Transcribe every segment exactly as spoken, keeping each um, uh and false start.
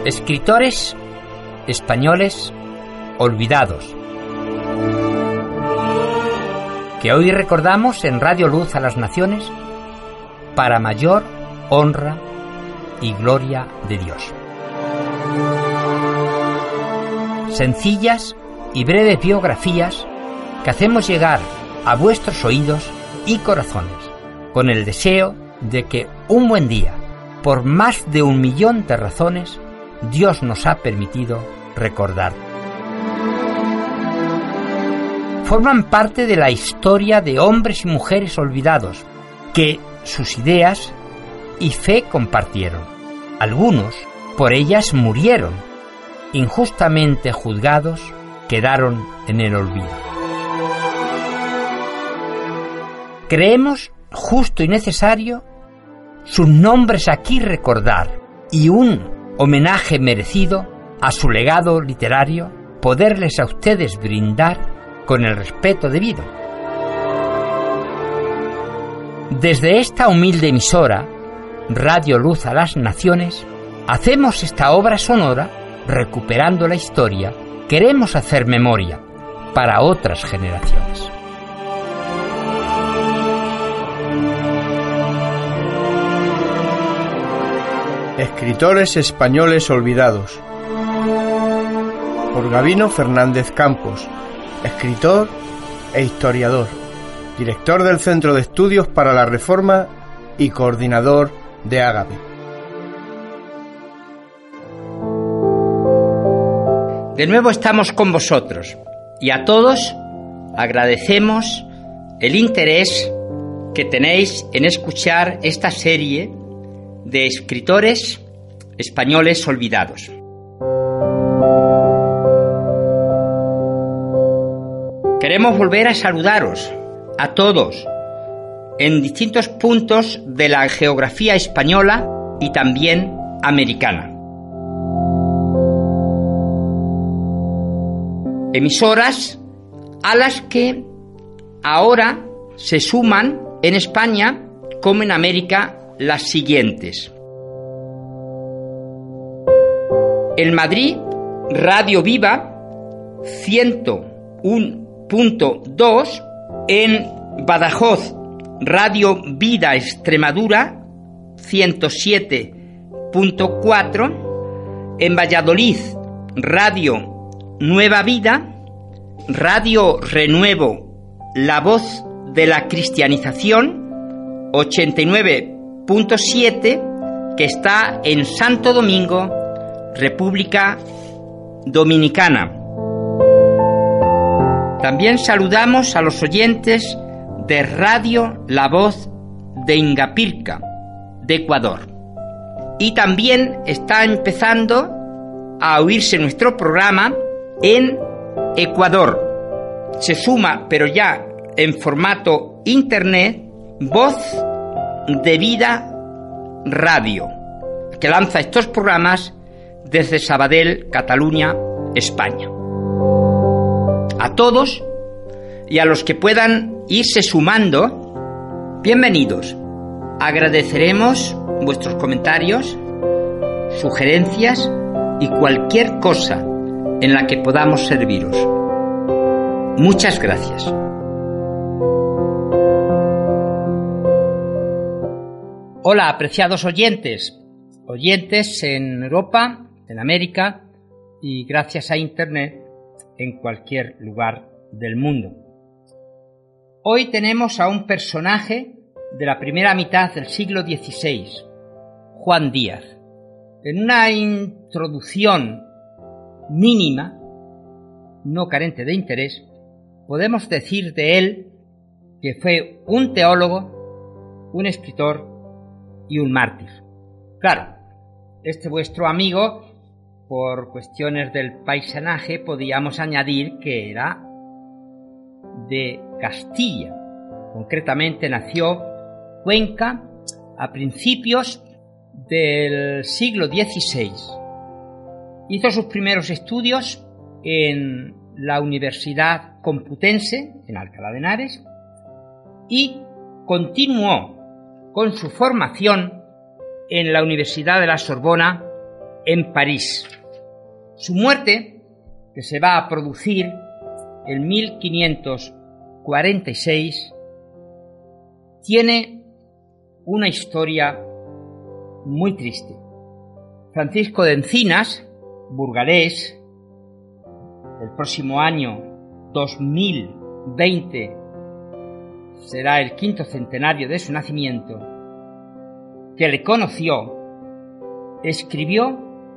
Escritores españoles olvidados, que hoy recordamos en Radio Luz a las Naciones para mayor honra y gloria de Dios. Sencillas y breves biografías que hacemos llegar a vuestros oídos y corazones con el deseo de que un buen día, por más de un millón de razones, Dios nos ha permitido recordar. Forman parte de la historia de hombres y mujeres olvidados que sus ideas y fe compartieron. Algunos por ellas murieron, injustamente juzgados, quedaron en el olvido. Creemos justo y necesario sus nombres aquí recordar y un homenaje merecido a su legado literario poderles a ustedes brindar con el respeto debido. Desde esta humilde emisora, Radio Luz a las Naciones, hacemos esta obra sonora recuperando la historia. Queremos hacer memoria para otras generaciones. Escritores españoles olvidados, por Gabino Fernández Campos, escritor e historiador, director del Centro de Estudios para la Reforma y coordinador de Ágape. De nuevo estamos con vosotros y a todos agradecemos el interés que tenéis en escuchar esta serie de escritores españoles olvidados. Queremos volver a saludaros a todos en distintos puntos de la geografía española y también americana. Emisoras a las que ahora se suman en España como en América las siguientes. En Madrid, Radio Viva ciento uno punto dos, en Badajoz, Radio Vida Extremadura ciento siete punto cuatro, en Valladolid, Radio Nueva Vida, Radio Renuevo, La Voz de la Cristianización ochenta y nueve punto siete, que está en Santo Domingo, República Dominicana. También saludamos a los oyentes de Radio La Voz de Ingapirca, de Ecuador. Y también está empezando a oírse nuestro programa en Ecuador. Se suma, pero ya en formato internet, Voz de Vida Radio, que lanza estos programas desde Sabadell, Cataluña, España. A todos y a los que puedan irse sumando, bienvenidos. Agradeceremos vuestros comentarios, sugerencias y cualquier cosa en la que podamos serviros. Muchas gracias. Hola, apreciados oyentes, oyentes en Europa, en América y gracias a Internet en cualquier lugar del mundo. Hoy tenemos a un personaje de la primera mitad del siglo dieciséis, Juan Díaz. En una introducción mínima, no carente de interés, podemos decir de él que fue un teólogo, un escritor y un mártir. Claro, este vuestro amigo, por cuestiones del paisanaje, podíamos añadir que era de Castilla. Concretamente nació en Cuenca a principios del siglo dieciséis. Hizo sus primeros estudios en la Universidad Complutense, en Alcalá de Henares, y continuó con su formación en la Universidad de la Sorbona en París. Su muerte, que se va a producir en mil quinientos cuarenta y seis, tiene una historia muy triste. Francisco de Encinas, burgalés, el próximo año dos mil veinte será el quinto centenario de su nacimiento, que le conoció, escribió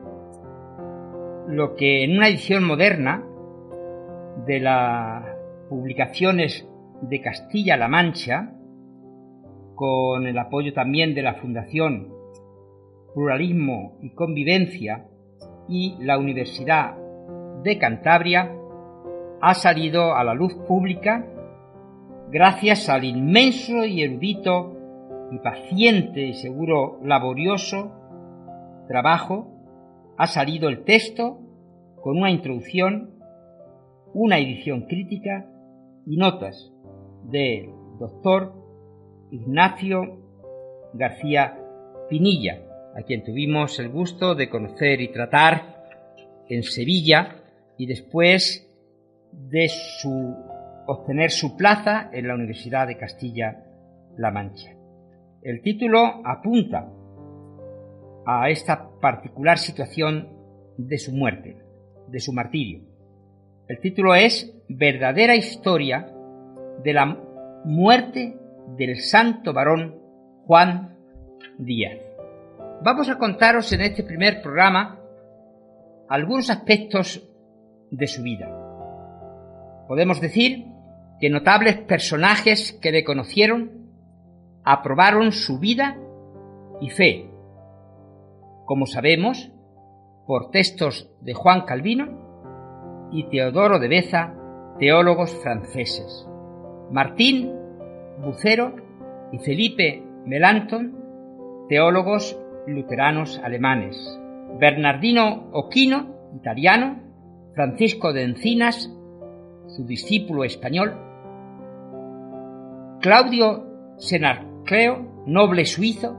lo que en una edición moderna de las publicaciones de Castilla-La Mancha, con el apoyo también de la Fundación Pluralismo y Convivencia y la Universidad de Cantabria, ha salido a la luz pública gracias al inmenso y erudito y paciente y seguro laborioso trabajo. Ha salido el texto con una introducción, una edición crítica y notas del doctor Ignacio García Pinilla, a quien tuvimos el gusto de conocer y tratar en Sevilla y después de su, obtener su plaza en la Universidad de Castilla-La Mancha. El título apunta a esta particular situación de su muerte, de su martirio. El título es Verdadera historia de la muerte del santo varón Juan Díaz. Vamos a contaros en este primer programa algunos aspectos de su vida. Podemos decir que notables personajes que le conocieron aprobaron su vida y fe, como sabemos, por textos de Juan Calvino y Teodoro de Beza, teólogos franceses, Martín Bucero y Felipe Melanchthon, teólogos luteranos alemanes, Bernardino Occhino, italiano, Francisco de Encinas, su discípulo español, Claudio Senarcleo, noble suizo,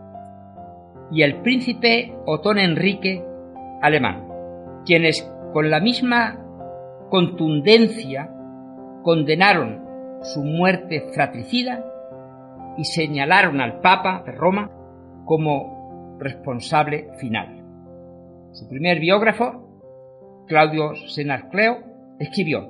y el príncipe Otón Enrique, alemán, quienes con la misma contundencia condenaron su muerte fratricida y señalaron al Papa de Roma como responsable final. Su primer biógrafo, Claudio Senarcleo, escribió: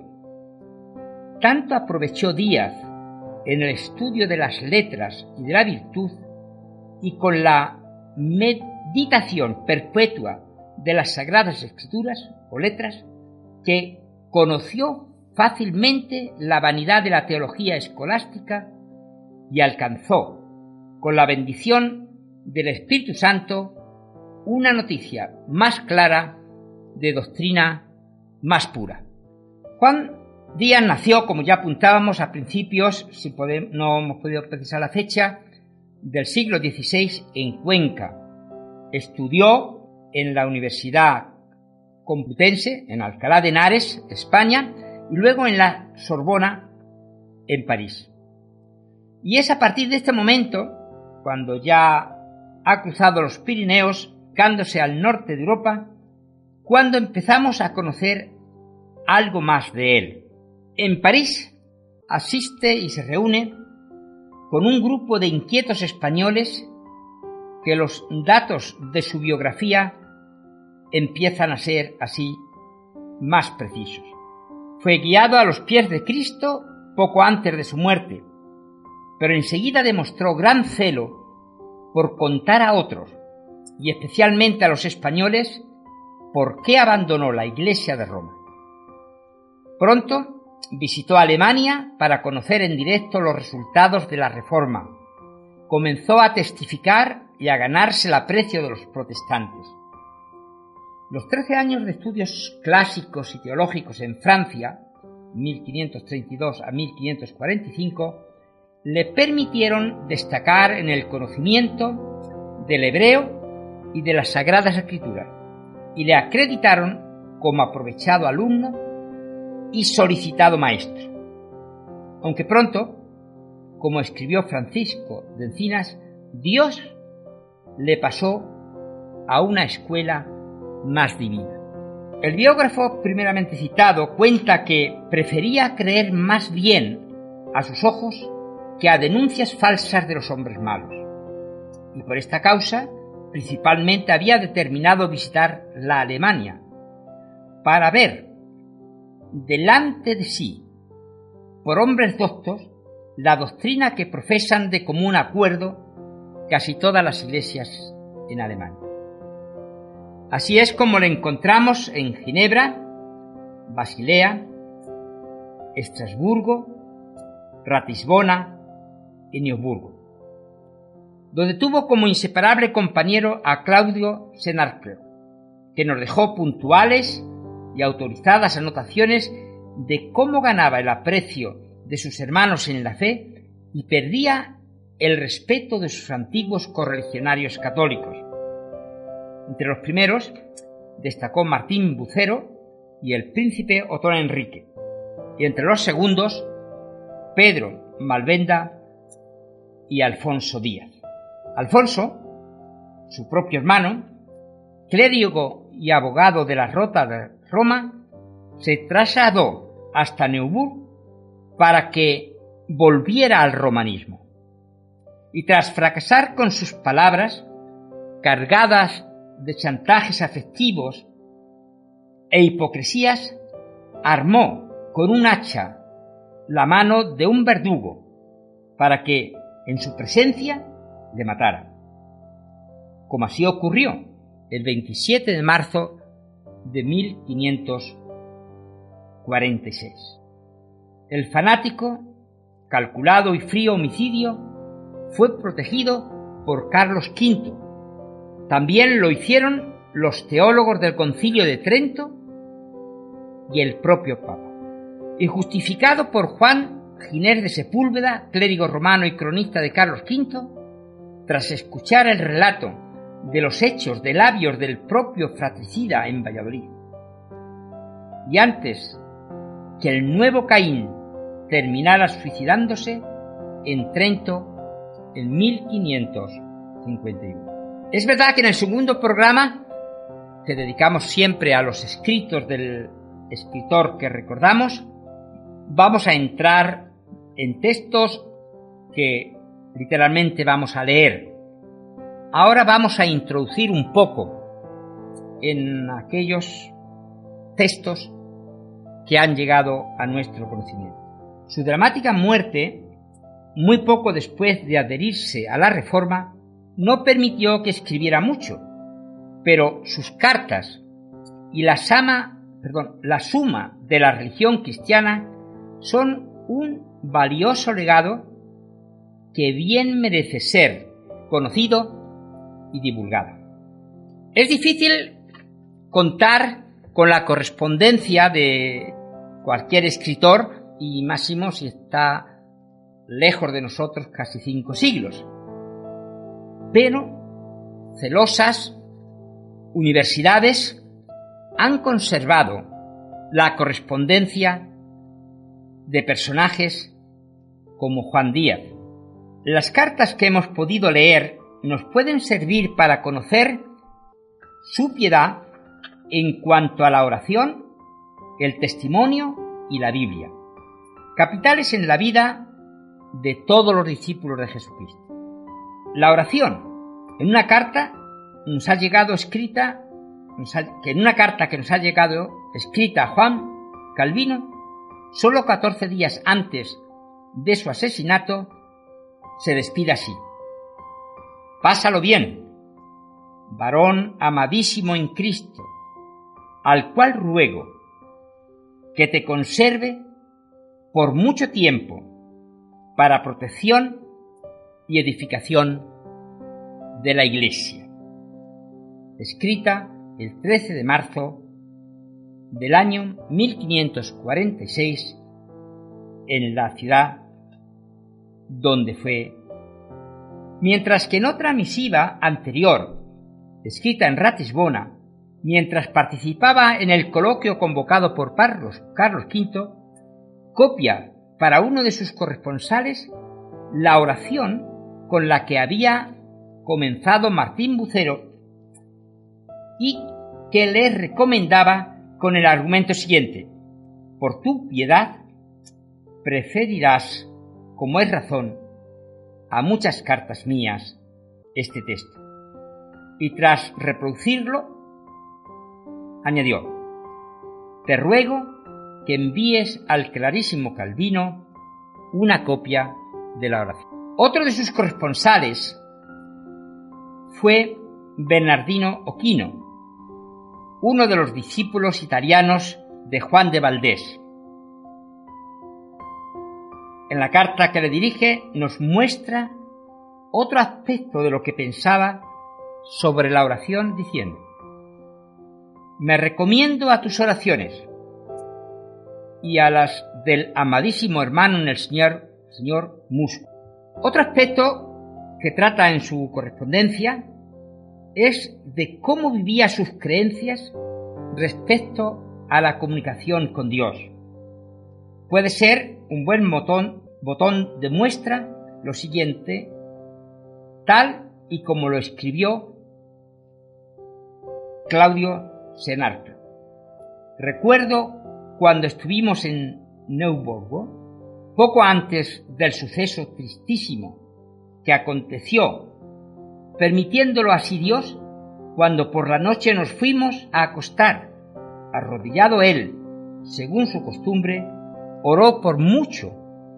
tanto aprovechó Díaz en el estudio de las letras y de la virtud y con la meditación perpetua de las Sagradas Escrituras o letras, que conoció fácilmente la vanidad de la teología escolástica y alcanzó, con la bendición del Espíritu Santo, una noticia más clara de doctrina más pura. Juan Díaz nació, como ya apuntábamos, a principios, si podemos, no hemos podido precisar la fecha, del siglo dieciséis en Cuenca. Estudió en la Universidad Complutense, en Alcalá de Henares, España, y luego en la Sorbona, en París. Y es a partir de este momento, cuando ya ha cruzado los Pirineos, cándose al norte de Europa, cuando empezamos a conocer algo más de él. En París asiste y se reúne con un grupo de inquietos españoles que los datos de su biografía empiezan a ser así más precisos. Fue guiado a los pies de Cristo poco antes de su muerte, pero enseguida demostró gran celo por contar a otros, y especialmente a los españoles, por qué abandonó la Iglesia de Roma. Pronto visitó Alemania para conocer en directo los resultados de la Reforma. Comenzó a testificar y a ganarse el aprecio de los protestantes. Los trece años de estudios clásicos y teológicos en Francia, mil quinientos treinta y dos a mil quinientos cuarenta y cinco, le permitieron destacar en el conocimiento del hebreo y de las Sagradas Escrituras, y le acreditaron como aprovechado alumno y solicitado maestro. Aunque pronto, como escribió Francisco de Encinas, Dios le pasó a una escuela más divina. El biógrafo primeramente citado cuenta que prefería creer más bien a sus ojos que a denuncias falsas de los hombres malos, y por esta causa principalmente había determinado visitar la Alemania para ver delante de sí, por hombres doctos, la doctrina que profesan de común acuerdo casi todas las iglesias en Alemania. Así es como lo encontramos en Ginebra, Basilea, Estrasburgo, Ratisbona y Neuburgo, donde tuvo como inseparable compañero a Claudio Senarclio, que nos dejó puntuales y autorizadas anotaciones de cómo ganaba el aprecio de sus hermanos en la fe y perdía el respeto de sus antiguos correligionarios católicos. Entre los primeros destacó Martín Bucero y el príncipe Otón Enrique, y entre los segundos Pedro Malvenda y Alfonso Díaz. Alfonso, su propio hermano, clérigo y abogado de la Rota de Roma, se trasladó hasta Neuburg para que volviera al romanismo, y tras fracasar con sus palabras, cargadas de chantajes afectivos e hipocresías, armó con un hacha la mano de un verdugo para que, en su presencia, le matara, como así ocurrió el veintisiete de marzo de mil quinientos cuarenta y seis. El fanático, calculado y frío homicidio fue protegido por Carlos quinto. También lo hicieron los teólogos del Concilio de Trento y el propio Papa. Y justificado por Juan Ginés de Sepúlveda, clérigo romano y cronista de Carlos quinto, tras escuchar el relato de los hechos de labios del propio fratricida en Valladolid, y antes que el nuevo Caín terminara suicidándose en Trento en mil quinientos cincuenta y uno. Es verdad que en el segundo programa, que dedicamos siempre a los escritos del escritor que recordamos, vamos a entrar en textos que literalmente vamos a leer. Ahora vamos a introducir un poco en aquellos textos que han llegado a nuestro conocimiento. Su dramática muerte, muy poco después de adherirse a la Reforma, no permitió que escribiera mucho, pero sus cartas y la, sama, perdón, la suma de la religión cristiana son un valioso legado que bien merece ser conocido y divulgado. Es difícil contar con la correspondencia de cualquier escritor, y máximo si está lejos de nosotros casi cinco siglos. Pero celosas universidades han conservado la correspondencia de personajes como Juan Díaz. Las cartas que hemos podido leer nos pueden servir para conocer su piedad en cuanto a la oración, el testimonio y la Biblia, capitales en la vida de todos los discípulos de Jesucristo. La oración, en una carta nos ha llegado escrita, nos ha, que en una carta que nos ha llegado escrita a Juan Calvino, solo catorce días antes de su asesinato, se despide así: pásalo bien, varón amadísimo en Cristo, al cual ruego que te conserve por mucho tiempo para protección y edificación de la Iglesia. Escrita el trece de marzo del año mil quinientos cuarenta y seis en la ciudad donde fue, mientras que en otra misiva anterior, escrita en Ratisbona, mientras participaba en el coloquio convocado por Carlos, Carlos quinto, copia para uno de sus corresponsales la oración con la que había comenzado Martín Bucero y que le recomendaba con el argumento siguiente: por tu piedad preferirás, como es razón, a muchas cartas mías este texto. Y tras reproducirlo, añadió: te ruego que envíes al clarísimo Calvino una copia de la oración. Otro de sus corresponsales fue Bernardino Ochino, uno de los discípulos italianos de Juan de Valdés. En la carta que le dirige nos muestra otro aspecto de lo que pensaba sobre la oración, diciendo: me recomiendo a tus oraciones y a las del amadísimo hermano en el Señor, señor Musco. Otro aspecto que trata en su correspondencia es de cómo vivía sus creencias respecto a la comunicación con Dios. Puede ser un buen botón, botón de muestra lo siguiente, tal y como lo escribió Claudio Senarca. Recuerdo cuando estuvimos en Neuburgo, poco antes del suceso tristísimo que aconteció, permitiéndolo así Dios, cuando por la noche nos fuimos a acostar, arrodillado él, según su costumbre, oró por mucho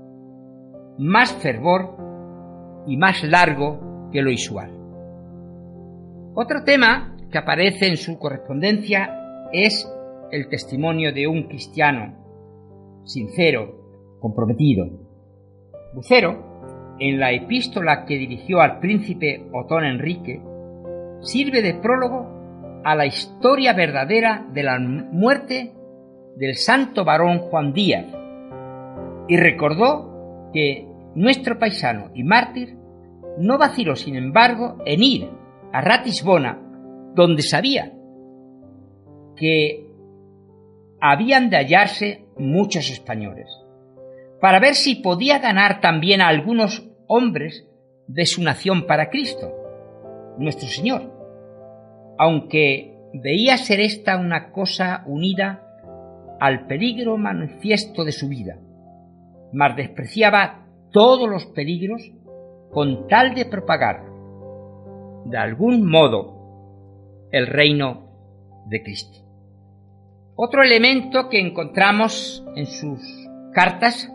más fervor y más largo que lo usual. Otro tema que aparece en su correspondencia es el testimonio de un cristiano sincero, comprometido. Bucero, en la epístola que dirigió al príncipe Otón Enrique, sirve de prólogo a la historia verdadera de la muerte del santo varón Juan Díaz, y recordó que nuestro paisano y mártir no vaciló, sin embargo, en ir a Ratisbona, donde sabía que habían de hallarse muchos españoles, para ver si podía ganar también a algunos hombres de su nación para Cristo, nuestro Señor, aunque veía ser esta una cosa unida al peligro manifiesto de su vida, mas despreciaba todos los peligros con tal de propagar de algún modo el reino de Cristo. Otro elemento que encontramos en sus cartas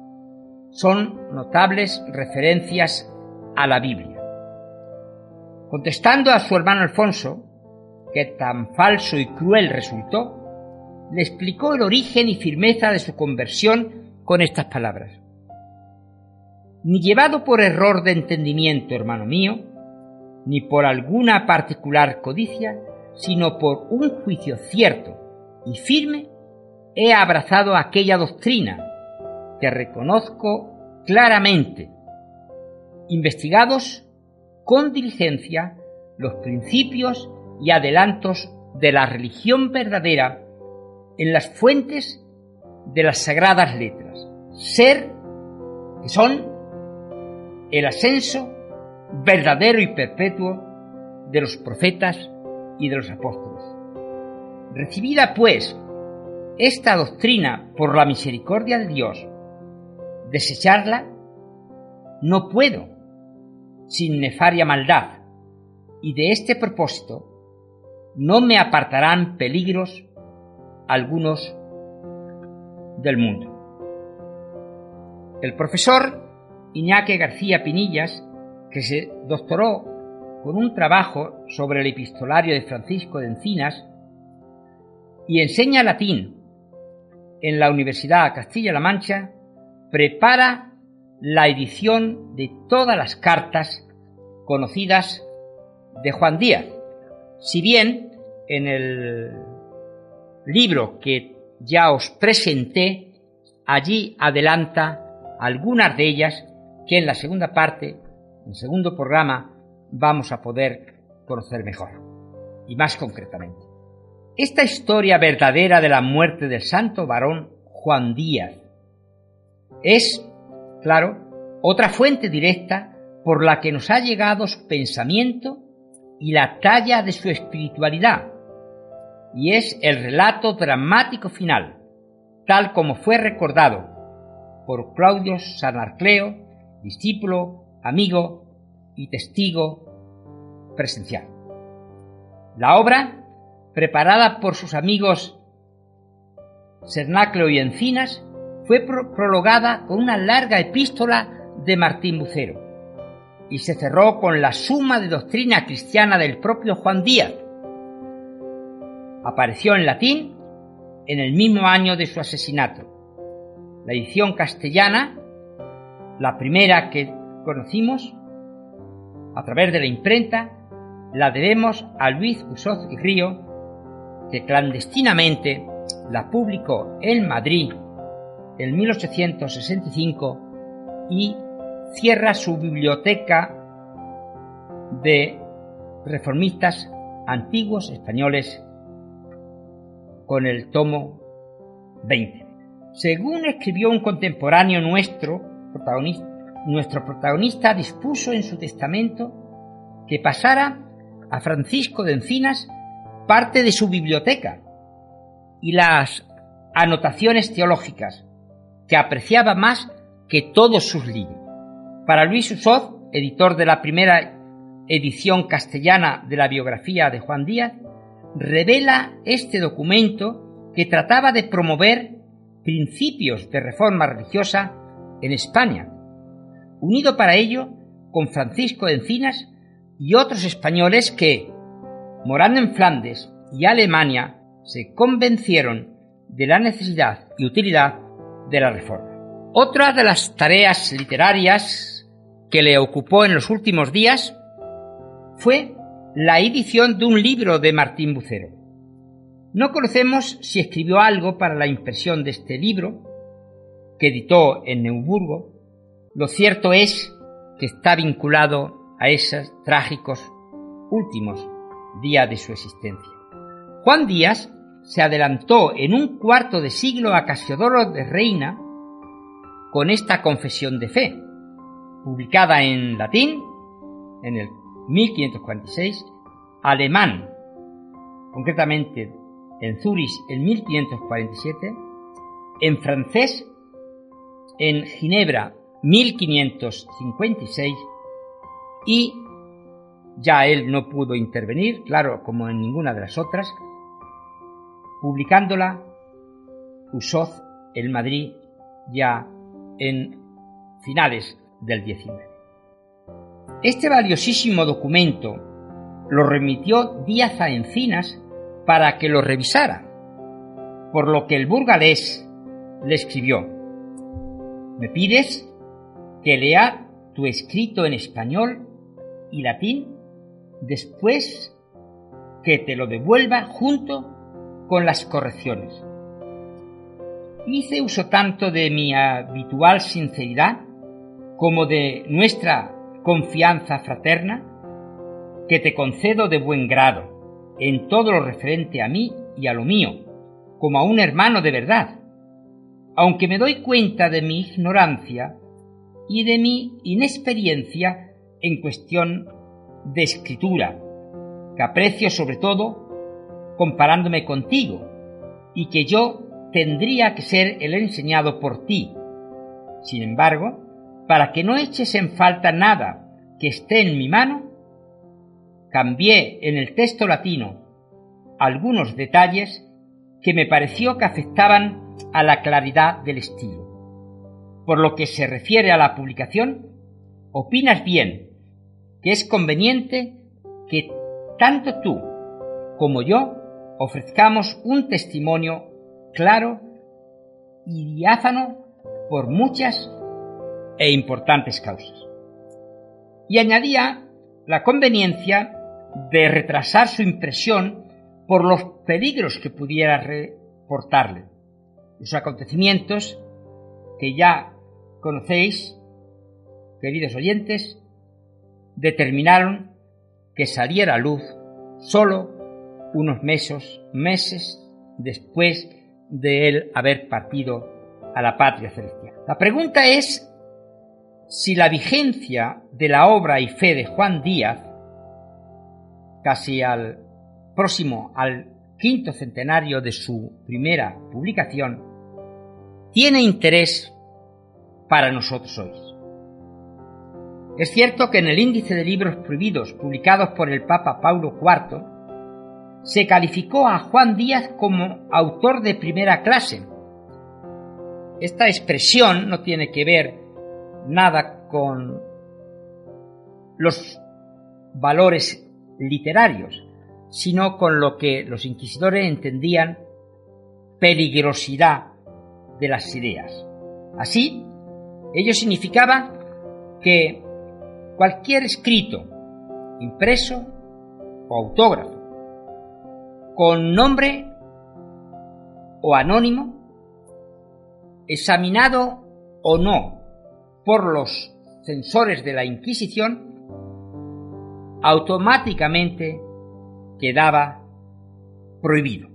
son notables referencias a la Biblia. Contestando a su hermano Alfonso, que tan falso y cruel resultó, le explicó el origen y firmeza de su conversión con estas palabras: ni llevado por error de entendimiento, hermano mío, ni por alguna particular codicia, sino por un juicio cierto y firme, he abrazado aquella doctrina que reconozco claramente, investigados con diligencia los principios y adelantos de la religión verdadera en las fuentes de las sagradas letras, ser que son el ascenso verdadero y perpetuo de los profetas y de los apóstoles. Recibida, pues, esta doctrina por la misericordia de Dios, desecharla no puedo sin nefaria maldad, y de este propósito no me apartarán peligros algunos del mundo. El profesor Iñaki García Pinillas, que se doctoró con un trabajo sobre el epistolario de Francisco de Encinas y enseña latín en la Universidad Castilla-La Mancha, prepara la edición de todas las cartas conocidas de Juan Díaz, si bien en el libro que ya os presenté, allí adelanta algunas de ellas que en la segunda parte, en el segundo programa, vamos a poder conocer mejor y más concretamente. Esta historia verdadera de la muerte del santo varón Juan Díaz es, claro, otra fuente directa por la que nos ha llegado su pensamiento y la talla de su espiritualidad, y es el relato dramático final, tal como fue recordado por Claudio Sanarcleo, discípulo, amigo y testigo presencial. La obra, preparada por sus amigos Cernacleo y Encinas, fue pro- prologada con una larga epístola de Martín Bucero y se cerró con la suma de doctrina cristiana del propio Juan Díaz. Apareció en latín en el mismo año de su asesinato. La edición castellana, la primera que conocimos a través de la imprenta, la debemos a Luis Usoz y Río, que clandestinamente la publicó en Madrid en mil ochocientos sesenta y cinco y cierra su biblioteca de reformistas antiguos españoles con el tomo veinte. Según escribió un contemporáneo nuestro, protagonista, nuestro protagonista dispuso en su testamento que pasara a Francisco de Encinas parte de su biblioteca y las anotaciones teológicas, que apreciaba más que todos sus libros. Para Luis Usoz, editor de la primera edición castellana de la biografía de Juan Díaz, revela este documento que trataba de promover principios de reforma religiosa en España, unido para ello con Francisco de Encinas y otros españoles que, morando en Flandes y Alemania, se convencieron de la necesidad y utilidad de la reforma. Otra de las tareas literarias que le ocupó en los últimos días fue la edición de un libro de Martín Bucero. No conocemos si escribió algo para la impresión de este libro, que editó en Neuburgo. Lo cierto es que está vinculado a esos trágicos últimos días de su existencia. Juan Díaz se adelantó en un cuarto de siglo a Casiodoro de Reina con esta confesión de fe, publicada en latín en el mil quinientos cuarenta y seis, alemán, concretamente en Zúrich en mil quinientos cuarenta y siete, en francés en Ginebra mil quinientos cincuenta y seis, y ya él no pudo intervenir, claro, como en ninguna de las otras, publicándola Usoz en Madrid ya en finales del diecinueve. Este valiosísimo documento lo remitió Díaz a Encinas para que lo revisara, por lo que el burgalés le escribió: «Me pides que lea tu escrito en español y latín después que te lo devuelva junto con las correcciones». Hice uso tanto de mi habitual sinceridad como de nuestra confianza fraterna, que te concedo de buen grado en todo lo referente a mí y a lo mío, como a un hermano de verdad, aunque me doy cuenta de mi ignorancia y de mi inexperiencia en cuestión de escritura, que aprecio sobre todo comparándome contigo, y que yo tendría que ser el enseñado por ti. Sin embargo, para que no eches en falta nada que esté en mi mano, cambié en el texto latino algunos detalles que me pareció que afectaban a la claridad del estilo. Por lo que se refiere a la publicación, opinas bien que es conveniente que tanto tú como yo ofrezcamos un testimonio claro y diáfano por muchas e importantes causas. Y añadía la conveniencia de retrasar su impresión por los peligros que pudiera reportarle. Los acontecimientos que ya conocéis, queridos oyentes, determinaron que saliera a luz solo unos meses, meses después de él haber partido a la patria celestial. La pregunta es si la vigencia de la obra y fe de Juan Díaz, casi al próximo al quinto centenario de su primera publicación, tiene interés para nosotros hoy. Es cierto que en el índice de libros prohibidos publicados por el Papa Paulo cuarto se calificó a Juan Díaz como autor de primera clase. Esta expresión no tiene que ver nada con los valores literarios, sino con lo que los inquisidores entendían peligrosidad de las ideas. Así, ello significaba que cualquier escrito, impreso o autógrafo, con nombre o anónimo, examinado o no por los censores de la Inquisición, automáticamente quedaba prohibido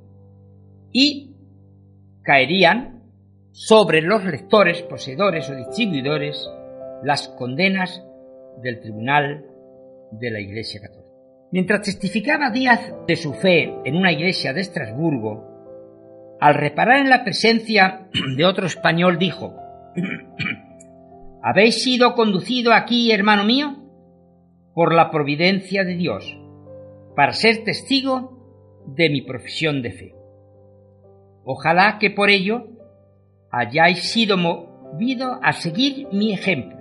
y caerían sobre los lectores, poseedores o distribuidores las condenas del Tribunal de la Iglesia Católica. Mientras testificaba Díaz de su fe en una iglesia de Estrasburgo, al reparar en la presencia de otro español dijo: «¿Habéis sido conducido aquí, hermano mío, por la providencia de Dios, para ser testigo de mi profesión de fe? Ojalá que por ello hayáis sido movido a seguir mi ejemplo.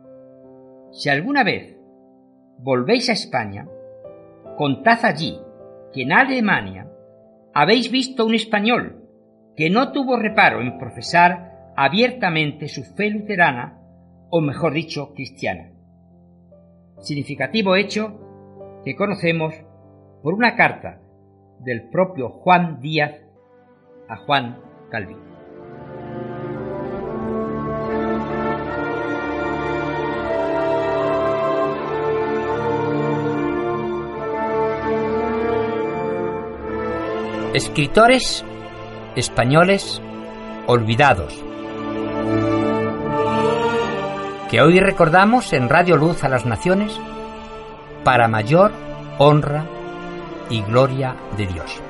Si alguna vez volvéis a España, contad allí que en Alemania habéis visto un español que no tuvo reparo en profesar abiertamente su fe luterana, o mejor dicho, cristiana. Significativo hecho que conocemos por una carta del propio Juan Díaz a Juan Calvino». Escritores españoles olvidados, que hoy recordamos en Radio Luz a las Naciones para mayor honra y gloria de Dios.